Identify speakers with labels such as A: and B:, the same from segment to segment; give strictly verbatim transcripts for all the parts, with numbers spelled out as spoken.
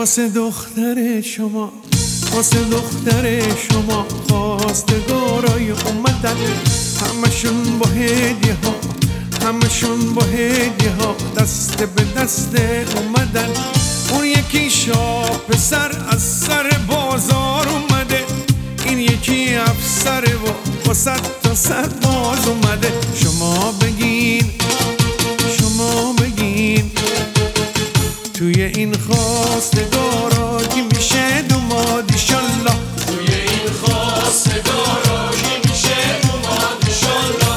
A: واسه دختر شما، واسه دختر شما خواستگارای اومدن، همشون با هدیه ها، همشون با هدیه ها دست به دست اومدن. اون یکی شاه پسر از سر بازار اومده، این یکی افسر و با صد تا صد باز اومده. شما بگین، شما بگین توی این خواستگارا کی میشه دوماد ایشالله،
B: توی این خواستگارا کی میشه دوماد ایشالله.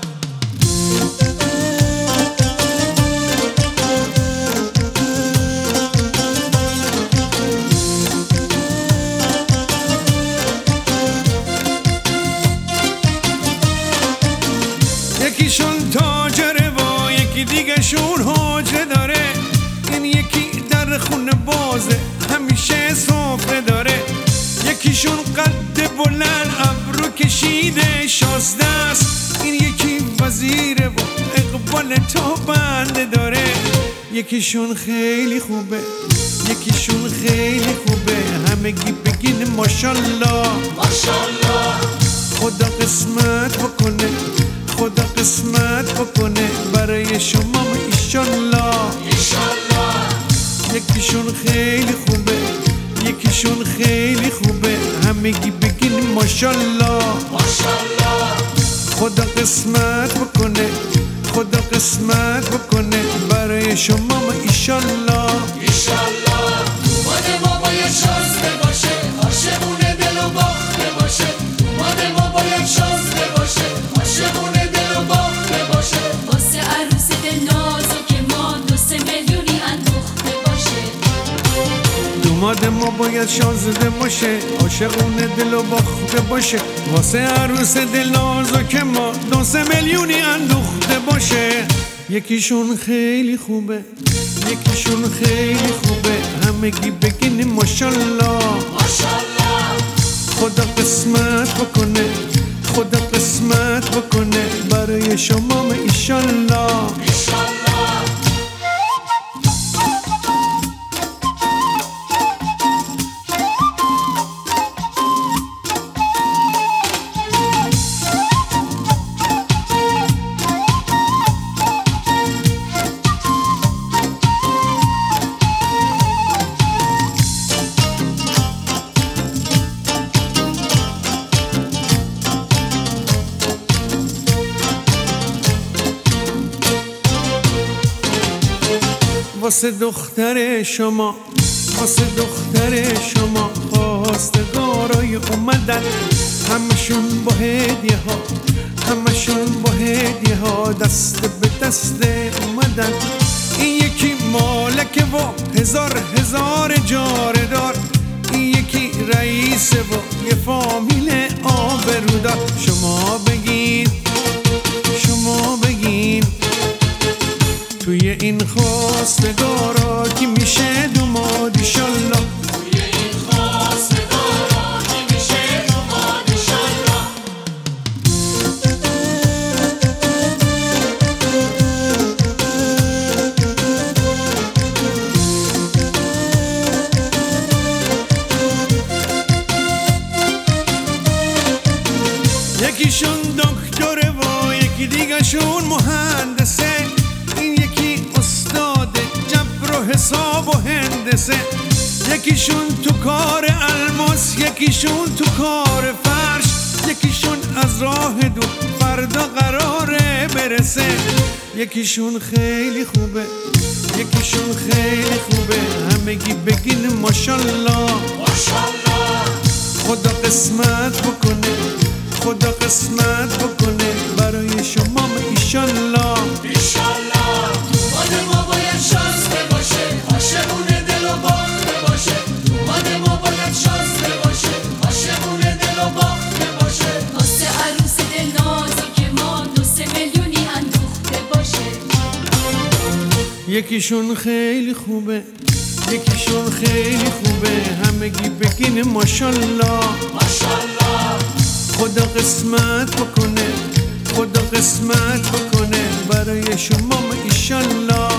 A: یکیشون تاجره و یکی دیگه شون حاجه داره، این یکی در خونه بازه همیشه سفره داره. یکیشون قد بلند ابرو کشیده شازده است، این یکی وزیره و اقبال تا بنده داره. یکیشون خیلی خوبه، یکیشون خیلی خوبه، همگی بگین ماشالله
B: ماشالله.
A: خدا قسمت بکنه، خدا قسمت بکنه برای شما ایشالله
B: ایشالله.
A: یکیشون خیلی خوبه، یکیشون خیلی خوبه، همگی بگین ماشالله
B: ماشالله.
A: خدا قسمت بکنه، خدا قسمت بکنه برای شما ایشالله
B: ایشالله. اومد ما باید شازده باشه، عاشقونه دل و باخته باشه. اومد ما باید شازده باشه، عاشقونه دل و باخته باشه.
C: واسه عروس دل نازک ما دو سه میلیونی اندوخته باشه.
A: دوماد ما باید شازده باشه، عاشقونه دل و باخته باشه. واسه عروس دل نازک ما دو سه میلیونی اندوخته باشه. یکیشون خیلی خوبه، یکیشون خیلی خوبه، همگی بگین ماشالله
B: ماشالله.
A: خدا قسمت بکنه، خدا قسمت بکنه برای شما ایشالله
B: ایشالله.
A: واسه دختر شما، واسه دختر شما خواستگارای اومدن، همشون با هدیه ها، همشون با هدیه ها دست به دست اومدن. این یکی مالکه و هزار هزار جاره دار، این یکی رئیسه و یه فامیل آبرودار. شما بگین، شما بگین توی این خواستگارا کی میشه دوماد ایشالله،
B: توی این خواستگارا کی میشه دوماد ایشالله.
A: یکیشون دکتره و یکی دیگه شون مهندسه، این یکی استاد جبر و حساب و هندسه. یکیشون تو کار الماس، یکیشون تو کار فرش، یکیشون از راه دور فردا قراره برسه. یکیشون خیلی خوبه، یکیشون خیلی خوبه، همگی بگین ماشالله
B: ماشالله.
A: خدا قسمت بکنه، خدا قسمت بکنه برای شما ایشالله
B: ایشالله. اومد ما باید شازده باشه، عاشقونه دل و باخته باشه. اومد ما باید شازده باشه، عاشقونه دل و باخته باشه.
C: واسه عروس دل نازک ما دو سه میلیونی اندوخته باشه.
A: یکیشون خیلی خوبه، یکیشون خیلی خوبه، همگی بگین ماشالله
B: ماشالله.
A: خدا قسمت بکنه، خدا قسمت بکنه برای شما ایشالله